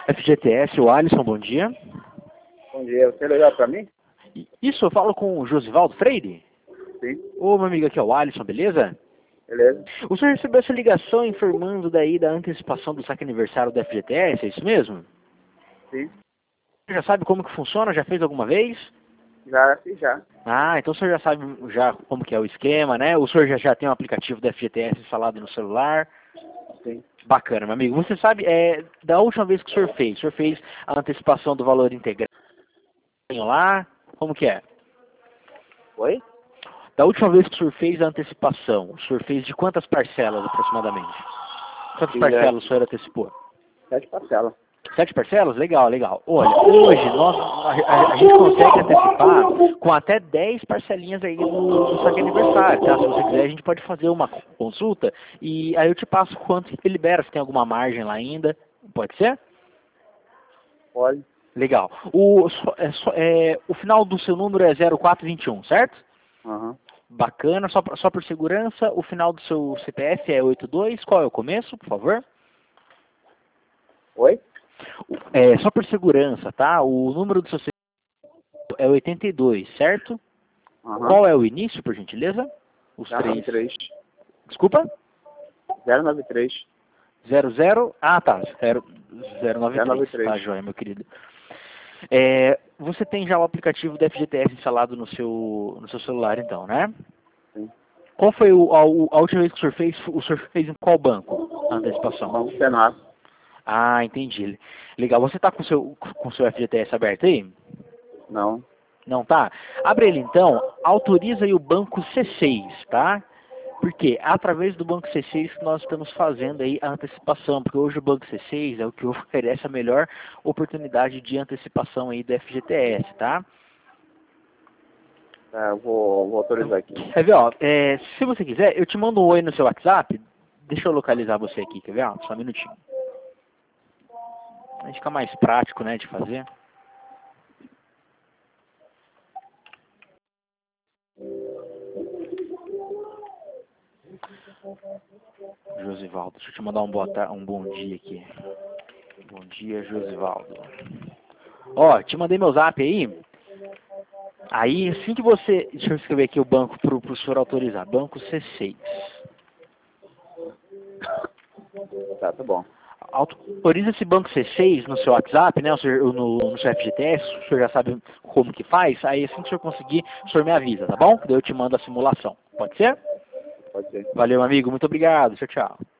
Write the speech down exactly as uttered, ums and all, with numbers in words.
F G T S, o Alisson, bom dia. Bom dia, você ligou para mim? Isso, eu falo com o Josivaldo Freire? Sim. Ô, meu amigo, aqui é o Alisson, beleza? Beleza. O senhor recebeu essa ligação informando daí da antecipação do saque aniversário da F G T S, é isso mesmo? Sim. Já sabe como que funciona? Já fez alguma vez? Já, sim, já. Ah, então o senhor já sabe já como que é o esquema, né? O senhor já, já tem um aplicativo da F G T S instalado no celular? Sim. Bacana, meu amigo. Você sabe, é, da última vez que o senhor fez, o senhor fez a antecipação do valor integral lá? Como que é? Oi? Da última vez que o senhor fez a antecipação, o senhor fez de quantas parcelas aproximadamente? Quantas Fiz, é, parcelas o senhor antecipou? sete parcelas. Sete parcelas? Legal, legal. Olha, hoje nós, a, a- a gente consegue antecipar com até dez parcelinhas aí no, no saque aniversário, tá? Se você quiser, a gente pode fazer uma consulta e aí eu te passo quanto que libera, se tem alguma margem lá ainda. Pode ser? Pode. Legal. O, só- é, só- é, o final do seu número é zero quatro vinte e um, certo? Aham. Bacana. Só, pra- só por segurança, o final do seu C P F é oitenta e dois. Qual é o começo, por favor? Oi? É, só por segurança, tá? O número do seu C P F é oitenta e dois, certo? Aham. Qual é o início, por gentileza? Os zero nove três. três. Desculpa? zero nove três. Zero zero. Ah, tá. Zero zero nove zero nove três. três. Tá, joia, meu querido. É, você tem já o aplicativo da F G T S instalado no seu, no seu celular, então, né? Sim. Qual foi o, a, o- a última vez que o senhor fez? O senhor fez em qual banco? A antecipação. Banco Senar. Ah, entendi. Legal. Você está com o seu, com o seu F G T S aberto aí? Não. Não tá? Abre ele então, autoriza aí o banco C seis, tá? Porque através do banco C seis que nós estamos fazendo aí a antecipação, porque hoje o banco C seis é o que oferece a melhor oportunidade de antecipação aí do F G T S, tá? Tá, eu vou, vou autorizar aqui. Quer ver, ó, é, se você quiser, eu te mando um oi no seu WhatsApp, deixa eu localizar você aqui, quer ver? Ó, só um minutinho. Aí fica mais prático, né, de fazer. Josivaldo, deixa eu te mandar um, boa tar- um bom dia aqui. Bom dia, Josivaldo. Ó, te mandei meu zap aí. Aí, assim que você... Deixa eu escrever aqui o banco pro, pro senhor autorizar. Banco C seis. Tá, tá bom. Autoriza esse banco C seis no seu WhatsApp, né? O senhor, no, no seu F G T S. O senhor já sabe como que faz. Aí, assim que o senhor conseguir, o senhor me avisa, tá bom? Daí eu te mando a simulação. Pode ser? Pode ser. Valeu, amigo. Muito obrigado. Tchau, tchau.